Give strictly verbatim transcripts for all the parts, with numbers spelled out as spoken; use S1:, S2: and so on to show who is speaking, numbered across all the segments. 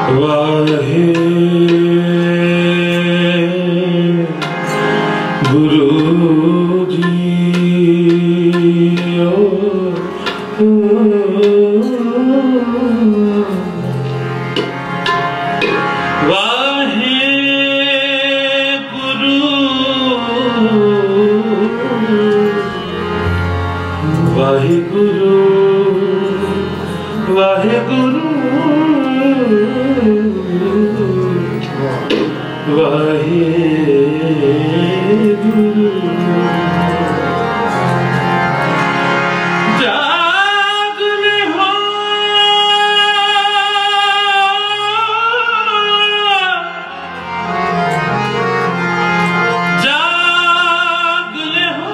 S1: वाहे गुरु जी ओ, ओ, वाहे गुरु वाहे गुरु वाहे गुरु वाहे गुरु जागने हो जागने हो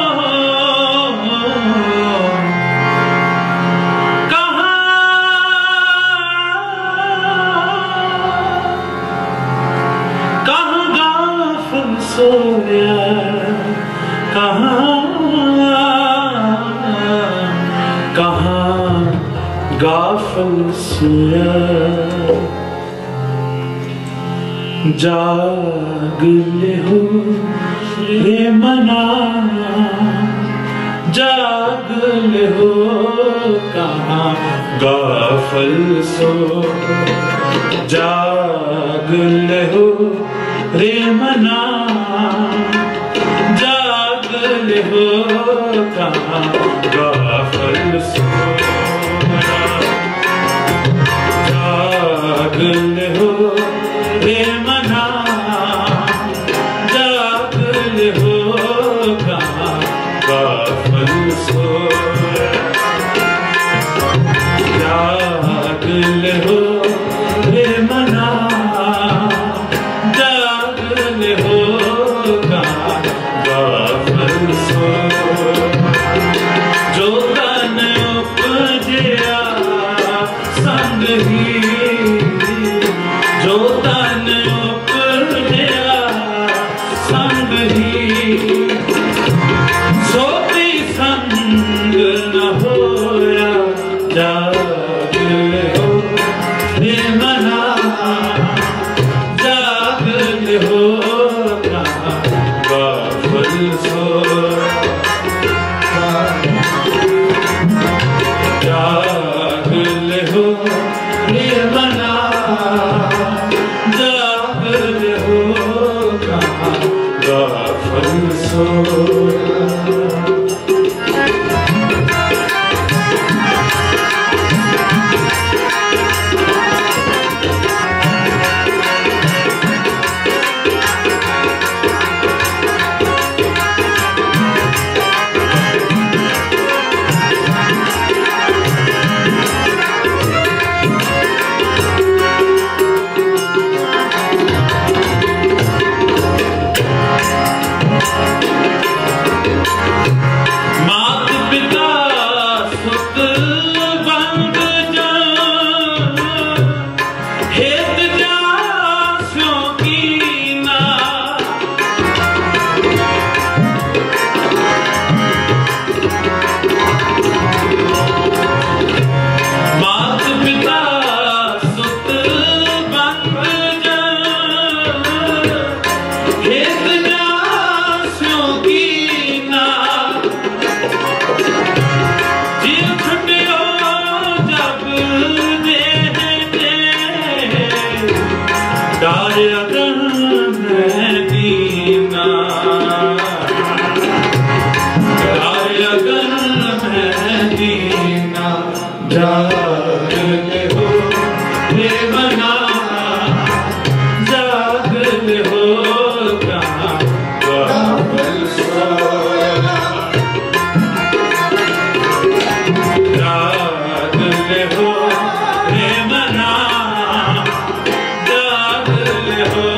S1: सोया कहाँ कहाँ गाफिल सोया जाग ले हो रे मना जाग ले हो कहाँ गाफिल सो जाग ले हो रे मना जाग ले हो कहाँ गाफिल सोया जाग ले हो रे मना जाग ले हो कहाँ गाफिल सोया जाग ले हो रे मना जो तन उपजया संग ही जो तन उपजया संग ही सोती संग न होया जाग ले हो रे मना जाग ले हो गाफिल सोया जाग ले हो रे मना जाग ले हो कहाँ गाफिल सोया जाग ले हो रे मना जाग ले हो कहाँ गाफिल सोया जाग ले हो रे मना जाग ले हो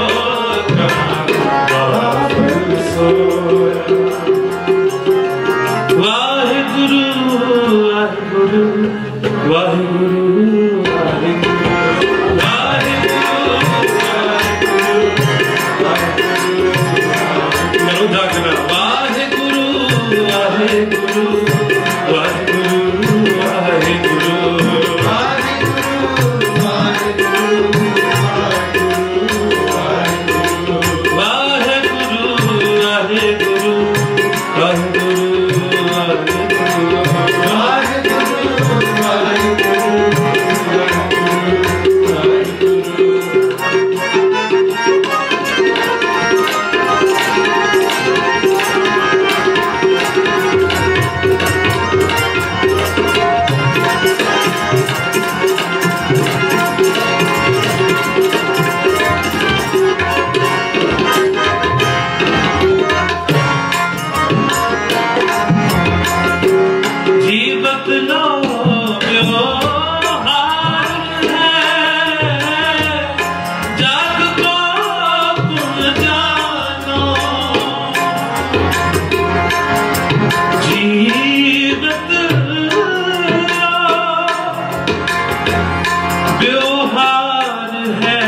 S1: व्यवहार है।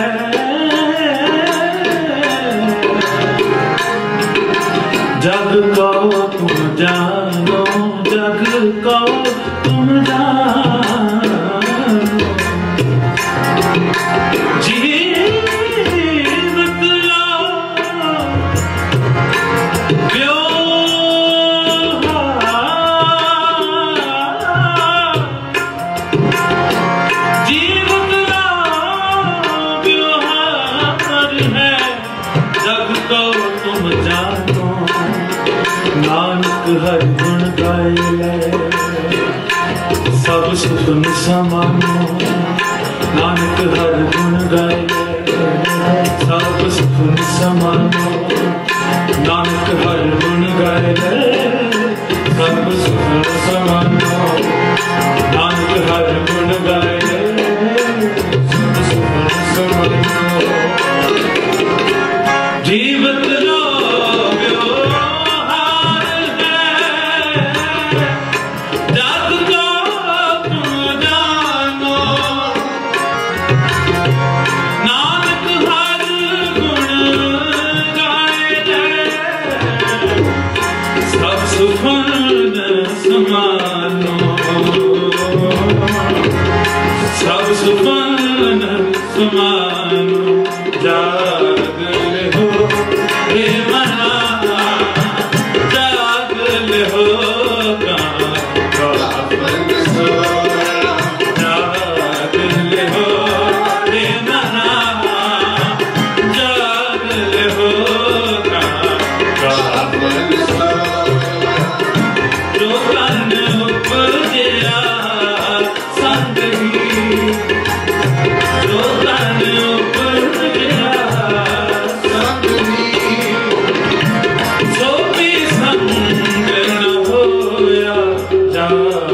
S1: जग को तुम जानो, जग को तुम जानो, जीवत लो व्यवहार, जीवत लो व्यवहार है। जग को तुम जानो, नानक हरि गुण गाए, सब सुख समानो। नानक हरि गुण गाए, सब सुख समानो। नानक हरि गुण गाए, सब सुख समानो। नानक हरि गुण गाए, सब सुख समानो। जीवत लो समानो, सब सुमन समानो। जाग ले हो रे मना, जाग ले हो जाग ले हो रे मना, जाग ले हो जो कन उपजया संग ही, जो कन उपजया संग ही, जो भी संग न होया जा।